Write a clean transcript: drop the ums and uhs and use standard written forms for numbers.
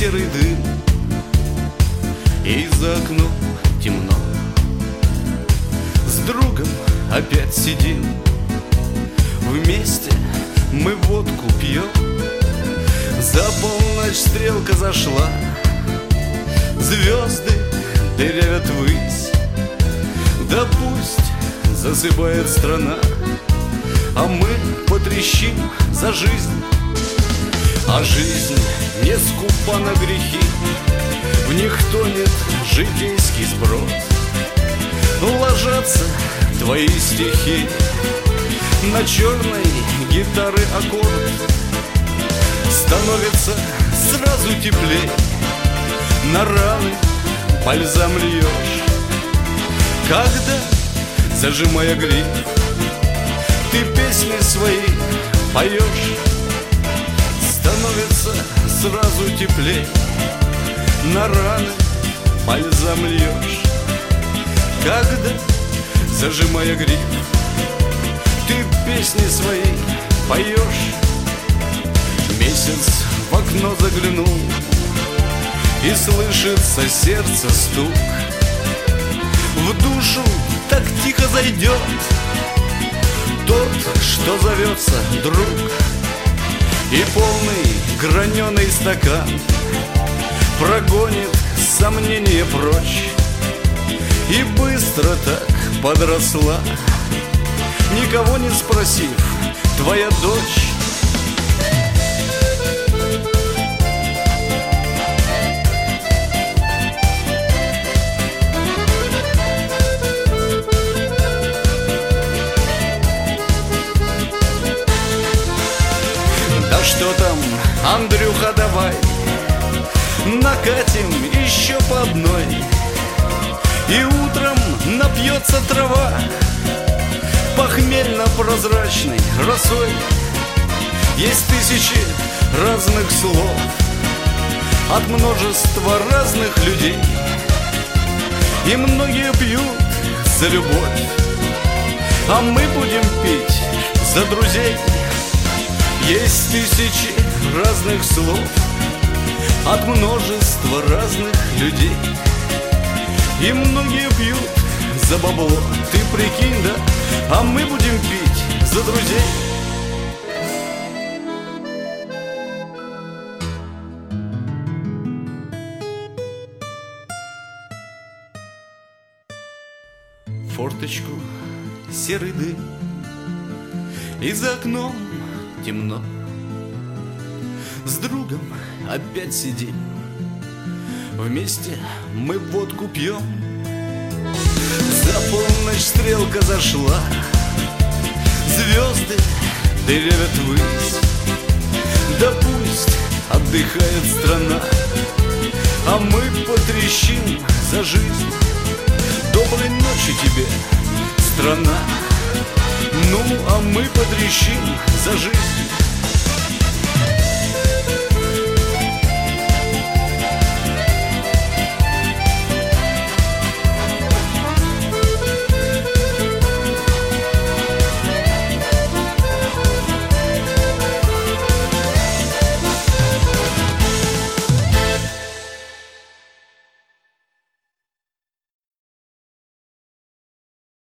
серый дым, и за окном темно. С другом опять сидим, вместе мы водку пьем. За полночь стрелка зашла, звезды дырявят ввысь. Да пусть засыпает страна, а мы потрещим за жизнь. А жизнь не скупа на грехи, в них тонет житейский сброд. Ложатся твои стихи на черной гитары аккорд. Становится сразу теплей, на раны бальзам льешь. Когда, зажимая гриф, ты песни свои поешь, становится сразу теплей, на раны бальзам льешь. Когда, зажимая гриф, ты песни свои поешь. Месяц в окно заглянул, и слышится сердце стук. В душу так тихо зайдет тот, что зовется друг. И полный граненый стакан прогонит сомнения прочь. И быстро так подросла, никого не спросив, твоя дочь. Да что там, Андрюха, давай накатим еще по одной. И утром напьется трава похмельно-прозрачной росой. Есть тысячи разных слов от множества разных людей, и многие пьют за любовь, а мы будем пить за друзей. Есть тысячи разных слов от множества разных людей, и многие пьют за бабло, ты прикинь, да? А мы будем пить за друзей. Форточку серый дым, и за окном темно. С другом опять сидим, вместе мы водку пьем. За полночь стрелка зашла, звезды дырявят ввысь. Да пусть отдыхает страна, а мы потрещим за жизнь. Доброй ночи тебе, страна. Ну, а мы потрещим за жизнь.